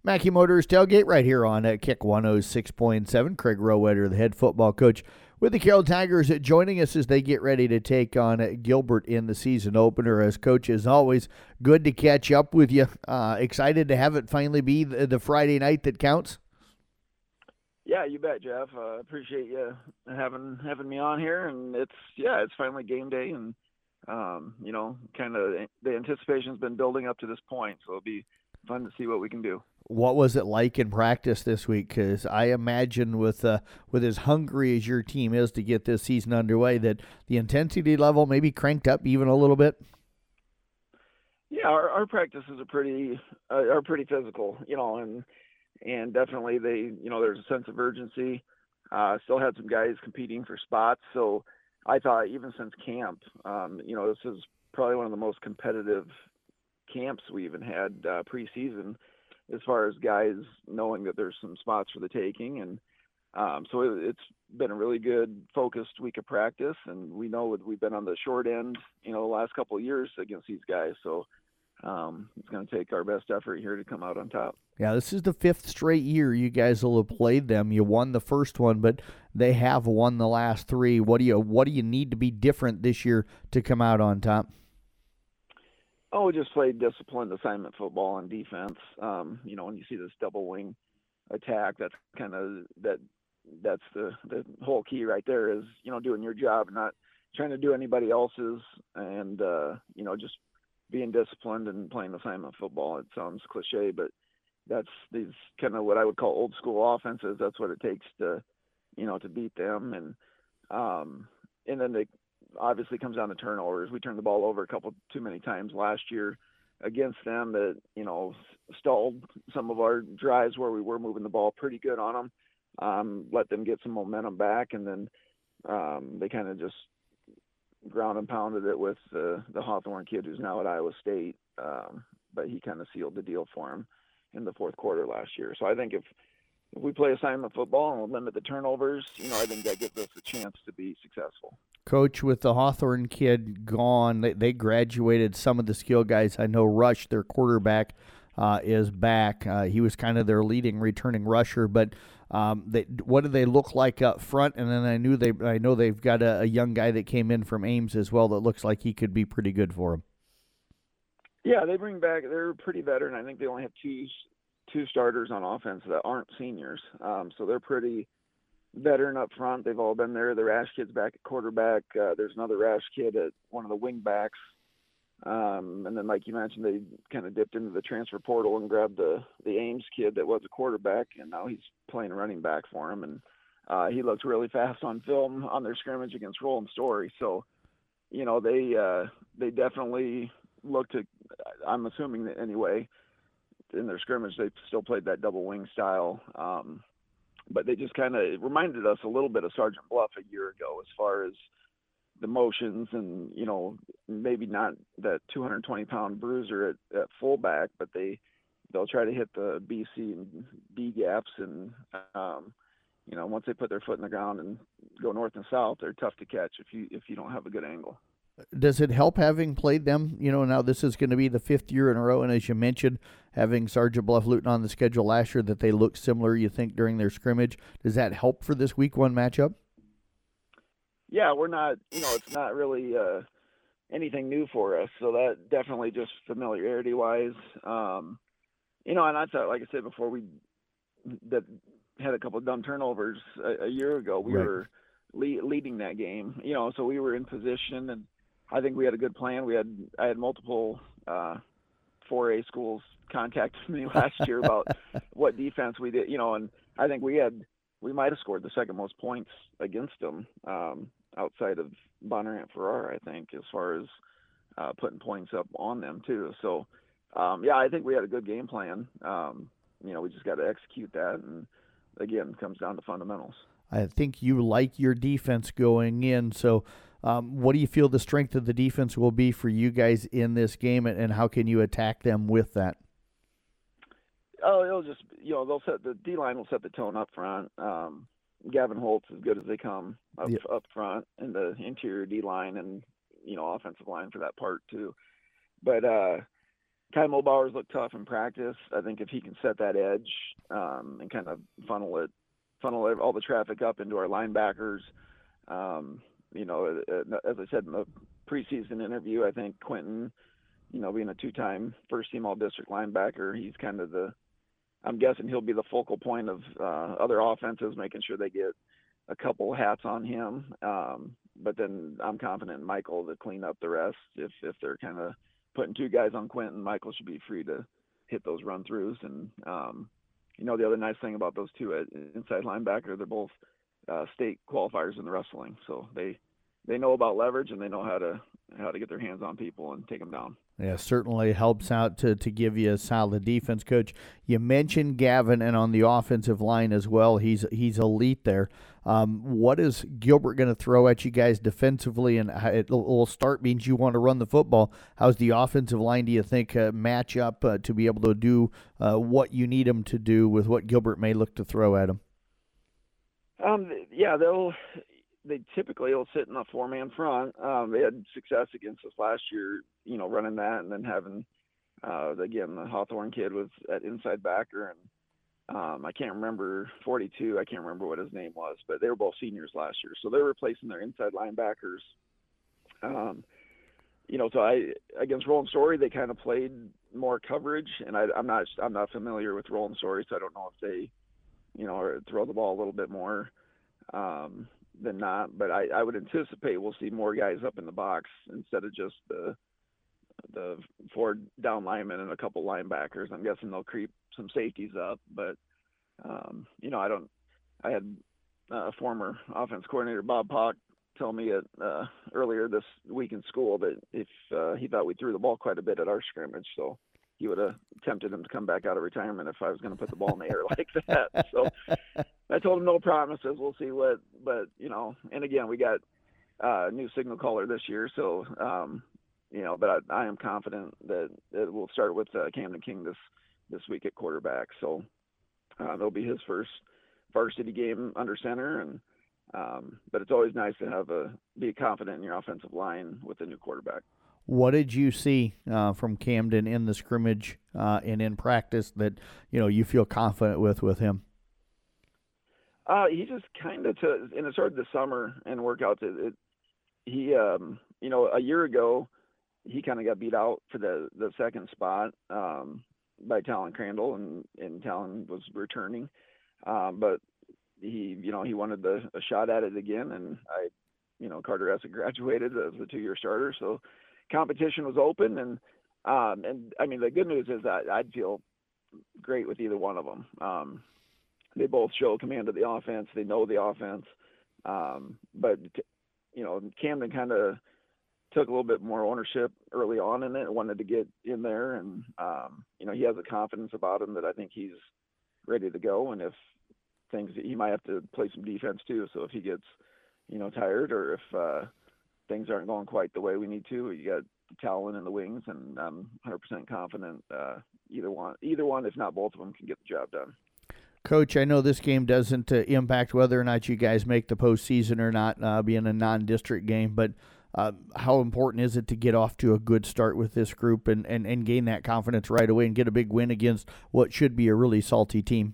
Mackey Motors Tailgate right here on Kick 106.7. Craig Rowetter, the head football coach with the Carroll Tigers, joining us as they get ready to take on Gilbert in the season opener. As coach, as always, good to catch up with you. Excited to have it finally be the Friday night that counts? Yeah, you bet, Jeff. Appreciate you having me on here, and it's finally game day, and kind of the anticipation's been building up to this point, so it'll be fun to see what we can do. What was it like in practice this week? Because I imagine with as hungry as your team is to get this season underway, that the intensity level maybe cranked up even a little bit. Yeah, our practices are pretty physical, and definitely there's a sense of urgency. Still had some guys competing for spots, so I thought even since camp, this is probably one of the most competitive camps we even had preseason, as far as guys knowing that there's some spots for the taking. And so it's been a really good focused week of practice, and we know we've been on the short end, the last couple of years against these guys. So it's going to take our best effort here to come out on top. Yeah, this is the fifth straight year you guys will have played them. You won the first one, but they have won the last three. What do you need to be different this year to come out on top? Oh, just play disciplined assignment football on defense. When you see this double wing attack, that's kind of that's the whole key right there is, doing your job, not trying to do anybody else's, and just being disciplined and playing assignment football. It sounds cliche, but that's these kind of what I would call old school offenses. That's what it takes to beat them. And then they obviously comes down to turnovers. We turned the ball over a couple too many times last year against them that, stalled some of our drives where we were moving the ball pretty good on them, let them get some momentum back. And then they kind of just ground and pounded it with the Hawthorne kid who's now at Iowa State. But he kind of sealed the deal for him in the fourth quarter last year. So I think if we play assignment football and we'll limit the turnovers, I think that gives us a chance to be successful. Coach, with the Hawthorne kid gone, they graduated some of the skill guys. I know Rush, their quarterback, is back. He was kind of their leading returning rusher, but what do they look like up front? And then I know they've got a young guy that came in from Ames as well that looks like he could be pretty good for them. Yeah, they bring back. They're pretty veteran. I think they only have two starters on offense that aren't seniors, so they're pretty veteran up front. They've all been there. The Rash kid's back at quarterback. There's another Rash kid at one of the wing backs. And then, like you mentioned, they kind of dipped into the transfer portal and grabbed the Ames kid that was a quarterback, and now he's playing running back for him. And he looked really fast on film on their scrimmage against Roland Story. So, they definitely looked at, I'm assuming that anyway, in their scrimmage, they still played that double wing style. But they just kind of reminded us a little bit of Sergeant Bluff a year ago as far as the motions and, maybe not that 220-pound bruiser at fullback, but they'll try to hit the B, C, and D gaps. And, once they put their foot in the ground and go north and south, they're tough to catch if you don't have a good angle. Does it help having played them? Now this is going to be the fifth year in a row, and as you mentioned, having Sergeant Bluff Luton on the schedule last year, that they look similar, you think, during their scrimmage. Does that help for this week one matchup? Yeah, we're not, it's not really anything new for us, so that definitely just familiarity-wise. And I thought, like I said before, we had a couple of dumb turnovers a year ago. We Right. were leading that game, so we were in position, and I think we had a good plan. I had multiple 4A schools contacted me last year about what defense we did, and I think we might have scored the second most points against them outside of Bonner and Farrar, I think, as far as putting points up on them too. So, I think we had a good game plan. We just got to execute that, and again, it comes down to fundamentals. I think you like your defense going in. So what do you feel the strength of the defense will be for you guys in this game, and how can you attack them with that? Oh, it'll just, the D-line will set the tone up front. Gavin Holt's as good as they come up front, and the interior D-line and, offensive line for that part too. But, Kai Mulbauer's looked tough in practice. I think if he can set that edge and kind of funnel all the traffic up into our linebackers, as I said in the preseason interview, I think Quentin, being a 2-time first-team All-District linebacker, he's kind of I'm guessing he'll be the focal point of other offenses, making sure they get a couple hats on him. But then I'm confident in Michael to clean up the rest. If they're kind of putting 2 guys on Quentin, Michael should be free to hit those run-throughs. And, the other nice thing about those 2 at inside linebacker, they're both state qualifiers in the wrestling. So they know about leverage, and they know how to get their hands on people and take them down. Yeah, certainly helps out to give you a solid defense, Coach. You mentioned Gavin, and on the offensive line as well, he's elite there. What is Gilbert going to throw at you guys defensively? And it will start means you want to run the football. How's the offensive line, do you think, match up to be able to do what you need them to do with what Gilbert may look to throw at them? Yeah, they typically will sit in a 4-man front. They had success against us last year, running that, and then having, again, the Hawthorne kid was at inside backer, and I can't remember 42. I can't remember what his name was, but they were both seniors last year, so they're replacing their inside linebackers. So against Roland Story, they kind of played more coverage, and I'm not familiar with Roland Story, so I don't know if they, throw the ball a little bit more than not. But I would anticipate we'll see more guys up in the box instead of just the 4 down linemen and a couple linebackers. I'm guessing they'll creep some safeties up, but I had a former offense coordinator, Bob Pock, tell me earlier this week in school that if he thought we threw the ball quite a bit at our scrimmage, so he would have tempted him to come back out of retirement if I was going to put the ball in the air like that. So I told him no promises. We'll see but and again, we got a new signal caller this year. So, but I am confident that it will start with Camden King this week at quarterback. So it'll be his first varsity game under center. And, but it's always nice to be confident in your offensive line with a new quarterback. What did you see from Camden in the scrimmage and in practice that, you feel confident with him? He just kind of, and it started this summer and workouts. He, a year ago, he kind of got beat out for the second spot by Talon Crandall, and Talon was returning. But he wanted a shot at it again, and Carter Essa graduated as a 2-year starter, so competition was open, and I mean, the good news is that I'd feel great with either one of them. They both show command of the offense. They know the offense. But Camden kind of took a little bit more ownership early on in it and wanted to get in there. And, he has a confidence about him that I think he's ready to go. And if he might have to play some defense too. So if he gets, tired, or if things aren't going quite the way we need to, you got Talon in the wings, and I'm 100% confident either one, if not both of them, can get the job done. Coach, I know this game doesn't impact whether or not you guys make the postseason or not, being a non-district game, but how important is it to get off to a good start with this group and gain that confidence right away and get a big win against what should be a really salty team?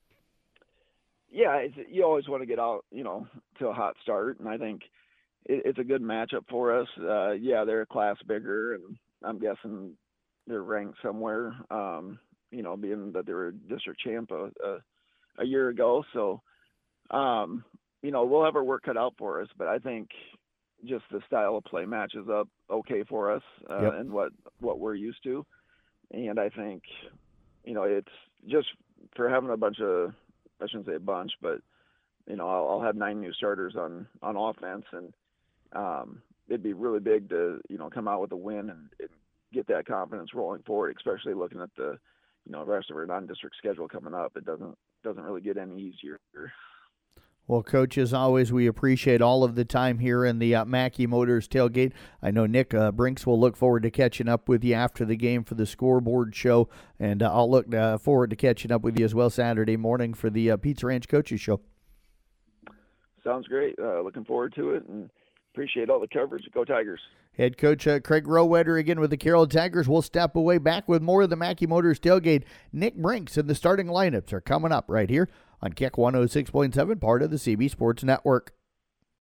Yeah, you always want to get out, to a hot start, and I think it's a good matchup for us. They're a class bigger, and I'm guessing they're ranked somewhere, being that they were district champ a year ago. So, we'll have our work cut out for us, but I think just the style of play matches up okay for us and what we're used to. And I think, it's just for having a bunch of, I shouldn't say a bunch, but, I'll have 9 new starters on offense, and it'd be really big to, come out with a win and get that confidence rolling forward, especially looking at the, rest of our non-district schedule coming up. It doesn't really get any easier. Well, Coach, as always, we appreciate all of the time here in the Mackey Motors tailgate. I know Nick Brinks will look forward to catching up with you after the game for the scoreboard show, and I'll look forward to catching up with you as well Saturday morning for the Pizza Ranch Coaches Show. Sounds great. Looking forward to it, and appreciate all the coverage. Go Tigers. Head coach Craig Rowetter again with the Carroll Tigers. We'll step away, back with more of the Mackey Motors tailgate. Nick Brinks and the starting lineups are coming up right here on Kick 106.7, part of the CB Sports Network.